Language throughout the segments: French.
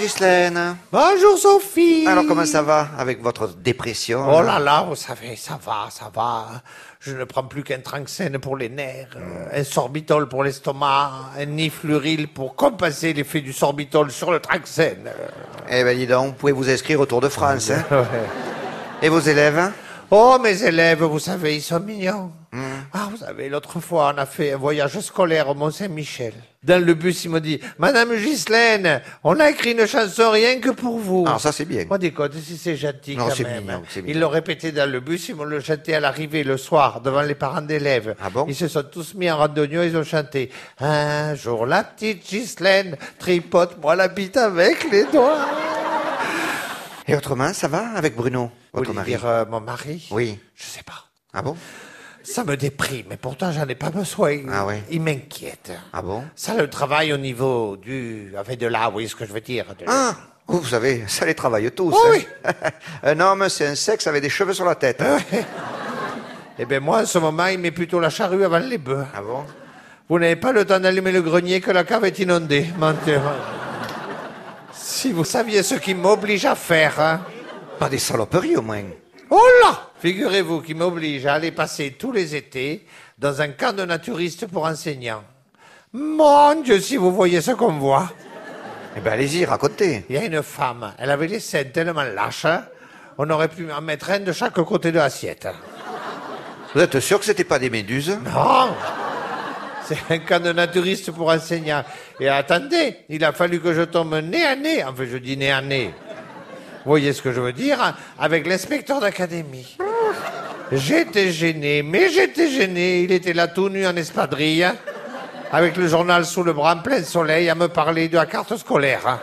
Ghislaine. Bonjour Sophie. Alors comment ça va avec votre dépression? Oh là là, vous savez, ça va. Je ne prends plus qu'un Tranxène pour les nerfs, un sorbitol pour l'estomac, un nifluril pour compenser l'effet du sorbitol sur le Tranxène. Eh ben dis donc, vous pouvez vous inscrire au Tour de France. Hein? Ouais. Et vos élèves? Oh, mes élèves, vous savez, ils sont mignons. Ah, vous savez, l'autre fois, on a fait un voyage scolaire au Mont-Saint-Michel. Dans le bus, ils m'ont dit, Madame Ghislaine, on a écrit une chanson rien que pour vous. Alors ça c'est bien. On déconne, si c'est gentil Non, quand c'est même. mignon, c'est mignon. Ils l'ont répété dans le bus, ils m'ont le chanté à l'arrivée le soir, devant les parents d'élèves. Ah bon? Ils se sont tous mis en randonnion, ils ont chanté. Un jour, la petite Ghislaine tripote-moi la bite avec les doigts. Et autrement, ça va avec Bruno, votre Vous voulez mari? dire mon mari? Oui. Je sais pas. Ah bon? Ça me déprime, mais pourtant j'en ai pas besoin. Ah ouais? Il m'inquiète. Ah bon? Ça le travail au niveau avec de là, vous voyez ce que je veux dire. Ah, vous savez, ça les travaille tous. Oh hein. oui. Un homme, c'est un sexe avec des cheveux sur la tête. Eh bien moi, en ce moment, il met plutôt la charrue avant les bœufs. Ah bon? Vous n'avez pas le temps d'allumer le grenier que la cave est inondée. Mentez. Si vous saviez ce qu'il m'oblige à faire, hein. Pas des saloperies au moins. Oh là! Figurez-vous qu'il m'oblige à aller passer tous les étés dans un camp de naturistes pour enseignants. Mon Dieu, si vous voyez ce qu'on voit. Eh ben allez-y, racontez. Il y a une femme, elle avait les seins tellement lâches, hein, on aurait pu en mettre un de chaque côté de l'assiette. Vous êtes sûr que c'était pas des méduses? Non! C'est un camp de naturistes pour enseignants. Et attendez, il a fallu que je tombe nez à nez, enfin je dis nez à nez. Vous voyez ce que je veux dire? Avec l'inspecteur d'académie. J'étais gêné, il était là tout nu en espadrille, hein, avec le journal sous le bras en plein soleil à me parler de la carte scolaire. Hein.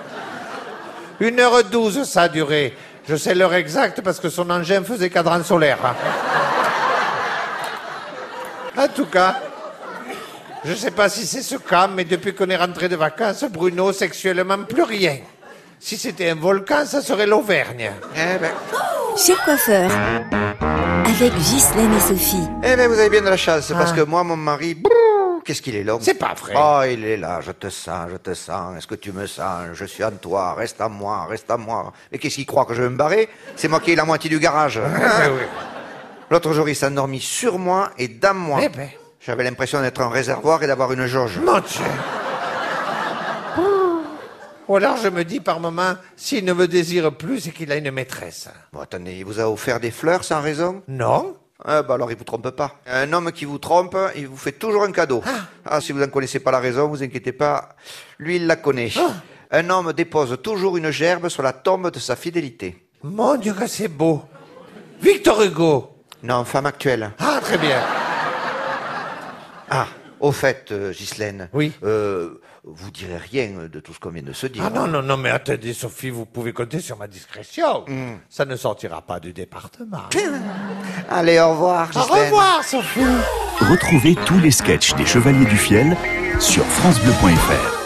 1h12 ça a duré. Je sais l'heure exacte parce que son engin faisait cadran solaire. Hein. En tout cas, je sais pas si c'est ce cas, mais depuis qu'on est rentré de vacances, Bruno, sexuellement, plus rien. Si c'était un volcan, ça serait l'Auvergne. Eh ben... Chez le coiffeur, avec Ghislaine et Sophie. Eh ben, vous avez bien de la chance, parce que moi, mon mari, brrr, qu'est-ce qu'il est long. C'est pas vrai. Oh, il est là, je te sens, est-ce que tu me sens? Je suis en toi, reste à moi. Mais qu'est-ce qu'il croit, que je vais me barrer? C'est moi qui ai la moitié du garage. Oui. L'autre jour, il s'est endormi sur moi et dans moi. Eh ben. J'avais l'impression d'être un réservoir et d'avoir une jauge. Mon Dieu. Ou alors je me dis par moment, s'il ne me désire plus, c'est qu'il a une maîtresse. Bon, attendez, il vous a offert des fleurs sans raison? Non? Ah, bah alors il vous trompe pas. Un homme qui vous trompe, il vous fait toujours un cadeau. Ah, si vous n'en connaissez pas la raison, vous inquiétez pas, lui il la connaît. Un homme dépose toujours une gerbe sur la tombe de sa fidélité. Mon Dieu que c'est beau. Victor Hugo. Non, femme actuelle. Ah, très bien. Ah, au fait, Ghislaine. Oui. Vous direz rien de tout ce qu'on vient de se dire. Ah non, mais attendez, Sophie, vous pouvez compter sur ma discrétion. Ça ne sortira pas du département. Allez, au revoir, Au Ghislaine. revoir, Sophie. Retrouvez tous les sketchs des Chevaliers du Fiel sur francebleu.fr.